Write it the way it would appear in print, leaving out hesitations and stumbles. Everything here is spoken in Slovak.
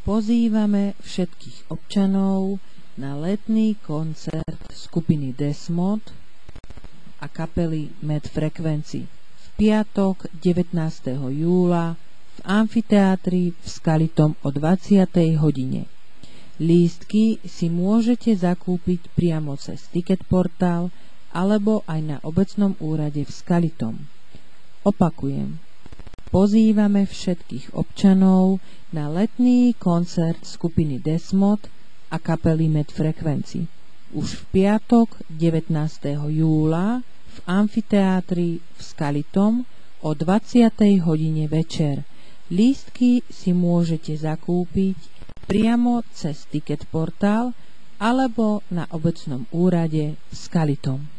Pozývame všetkých občanov na letný koncert skupiny Desmod a kapely Med Frequency v piatok 19. júla v amfiteátri v Skalitom o 20. hodine. Lístky si môžete zakúpiť priamo cez Ticketportál alebo aj na obecnom úrade v Skalitom. Opakujem. Pozývame všetkých občanov na letný koncert skupiny Desmod a kapely Med Frequency už v piatok 19. júla v amfiteátri v Skalitom o 20. hodine večer. Lístky si môžete zakúpiť priamo cez Ticketportál alebo na obecnom úrade v Skalitom.